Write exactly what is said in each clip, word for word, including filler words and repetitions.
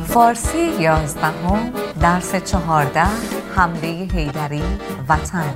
فارسی یازدهم درس چهارده حمله حیدری وطن.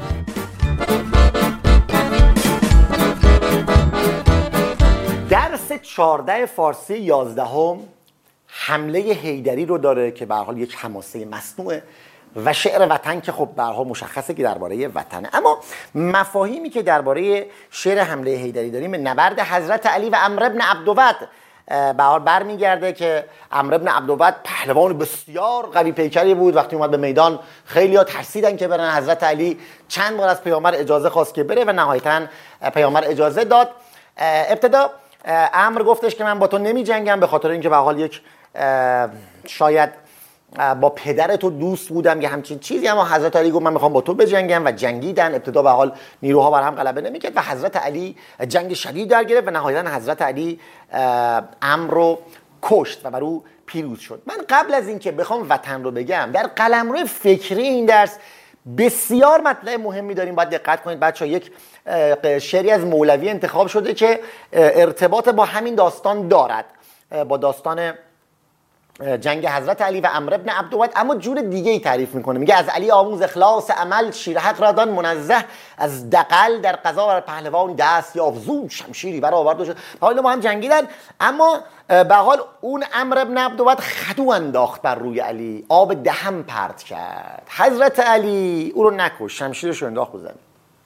درس چهارده فارسی یازدهم حمله حیدری رو داره که به هر حال یک حماسه مصنوعه و شعر وطن که خب به هر حال مشخصه که درباره وطنه. اما مفاهیمی که درباره شعر حمله حیدری داریم به نبرد حضرت علی و عمرو بن عبدود به حال برمیگرده که عمرو بن عبدود پهلوان بسیار قوی پیکری بود. وقتی اومد به میدان خیلی‌ها ترسیدن که برن. حضرت علی چند بار از پیامبر اجازه خواست که بره و نهایتاً پیامبر اجازه داد. ابتدا عمرو گفتش که من با تو نمی جنگم به خاطر اینکه به حال یک شاید با پدر تو دوست بودم یا همچین چیزی، اما حضرت علی گفت من میخوام با تو بجنگم و جنگیدن. ابتدا به حال نیروها بر هم غلبه نمیکرد و حضرت علی جنگ شدید در گرفت و نهایتا حضرت علی عمرو رو کشت و بر او پیروز شد. من قبل از اینکه بخوام وطن رو بگم در قلمرو فکری این درس بسیار مطلب مهمی داریم، باید دقت کنید بچه‌ها. یک شعری از مولوی انتخاب شده که ارتباط با همین داستان دارد، با داستان جنگ حضرت علی و عمرو بن عبدود، اما جور دیگه ای تعریف میکنه. میگه از علی آموز اخلاص عمل، شیر حق را دان منزه از دقل، در قضا بر پهلوان دست یافت زود شمشیری برآورد و شد. حالا ما هم جنگیدن، اما به حال اون عمرو بن عبدود خدو انداخت بر روی علی، آب دهم پرت کرد. حضرت علی او رو نکش، شمشیرش رو انداخت زمین.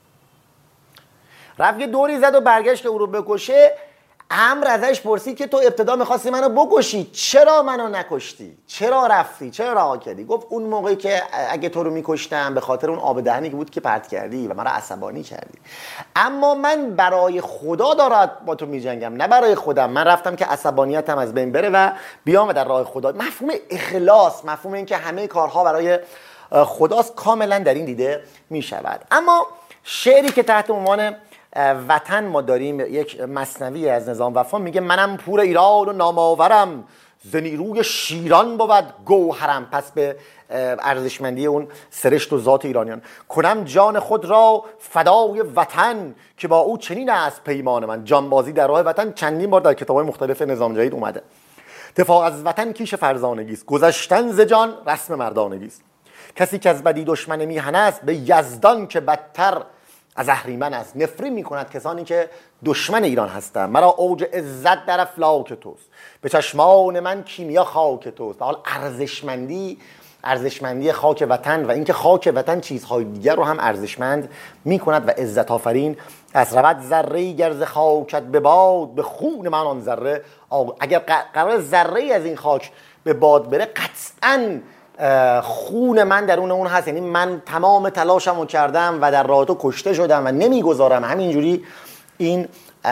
رفت یه دوری زد و برگشت که او رو بکشه. عمرو ازش پرسید که تو ابتدا می‌خواستی منو بکشی، چرا منو نکشتی؟ چرا رفتی؟ چرا رها کردی؟ گفت اون موقعی که اگه تو رو می‌کشتم به خاطر اون آب دهنی که بود که پرت کردی و مرا عصبانی کردی، اما من برای خدا دارم با تو می‌جنگم، نه برای خودم. من رفتم که عصبانیتم از بین بره و بیام در راه خدا. مفهوم اخلاص، مفهوم این که همه کارها برای خداست، کاملا در این دیده می‌شود. اما شعری که تحت عنوان وطن ما داریم، یک مثنوی از نظام وفا، میگه منم پور ایران و نامآورم، ز نیروی شیران بود گوهرم. پس به ارزشمندی اون سرشت و ذات ایرانیان. کنم جان خود را فدای وطن، که با او چنین است پیمان من. جانبازی در راه وطن چندین بار در کتاب‌های مختلف نظام جدید اومده. دفاع از وطن کیش فرزانگی است، گذشتن ز جان رسم مردانگی است. کسی که از بدی دشمن میهن است، به یزدان که بدتر از اهریمن است. نفرین میکند کسانی که دشمن ایران هستند. مرا اوج عزت در افلاک توست، به چشمان من کیمیا خاک توست. به حال ارزشمندی ارزشمندی خاک وطن و اینکه خاک وطن چیزهای دیگر رو هم ارزشمند میکند و عزت آفرین از رود ذره گرز خاکت به باد، به خون من آن ذره. اگر قرار ذره از این خاک به باد بره، قطعاً خون من درون اون هست. یعنی من تمام تلاشمو کردم و در راه تو کشته شدم و نمیگذارم همینجوری این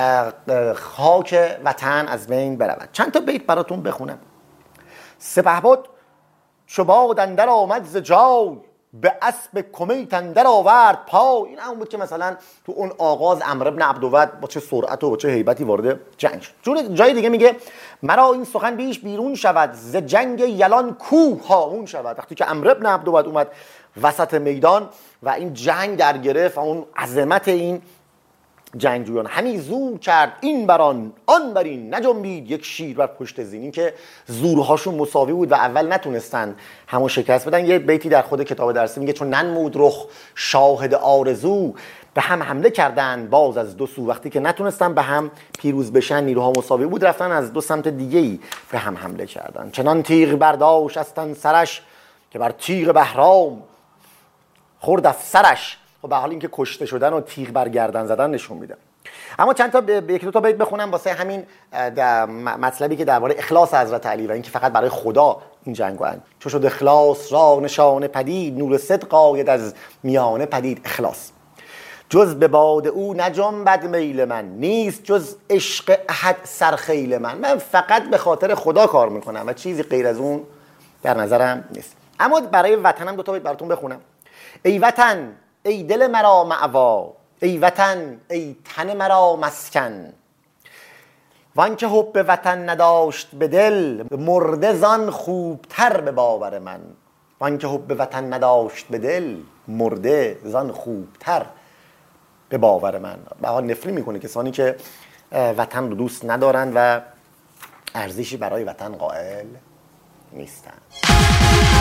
خاک وطن از بین برود. چند تا بیت براتون بخونم. سپهبد چو باد اندر آمد ز جای، به اسب کمیت اندر آورد پای. این همون بود که مثلا تو اون آغاز عمرو بن عبدود با چه سرعت و با چه هیبتی وارد جنگ شد. جای دیگه میگه مرا این سخن بیش بیرون شود، ز جنگ یلان کوه هامون شود. وقتی که عمرو بن عبدود اومد وسط میدان و این جنگ در گرفت و اون عظمت این جنگجویان، همی زور کرد این بران آن برین، نجنبید یک شیر بر پشت زین. این که زورهاشون مساوی بود و اول نتونستن همون شکست بدن. یه بیتی در خود کتاب درسی میگه چون ننمود رخ شاهد آرزو، به هم حمله کردن باز از دو سو. وقتی که نتونستن به هم پیروز بشن، نیروها مساوی بود، رفتن از دو سمت دیگه‌ای به هم حمله کردن. چنان تیغ برداشت استن سرش، که بر تیغ بهرام خورد افسرش. و به حال اینکه کشته شدن و تیغ بر گردن زدن نشون میده. اما چند تا به یک دو تا بیت بخونم واسه همین مطلبی که درباره اخلاص حضرت علی و اینکه فقط برای خدا این جنگ رو. چو شد اخلاص را نشانه پدید، نور صدق آید از میانه پدید. اخلاص جز به باد او نجنبد میل من، نیست جز عشق احد سرخیل من. من فقط به خاطر خدا کار میکنم و چیزی غیر از اون در نظرم نیست. اما برای وطنم دو تا بیت براتون بخونم. ای وطن ای دل مرا مأوا، ای وطن ای تن مرا مسکن. وان که حب وطن نداشت به دل، مرده زان خوبتر به باور من. وان که حب وطن نداشت به دل، مرده زان خوبتر به باور من. به حال نفرین میکنه کسانی که وطن رو دوست ندارن و ارزشی برای وطن قائل نیستم.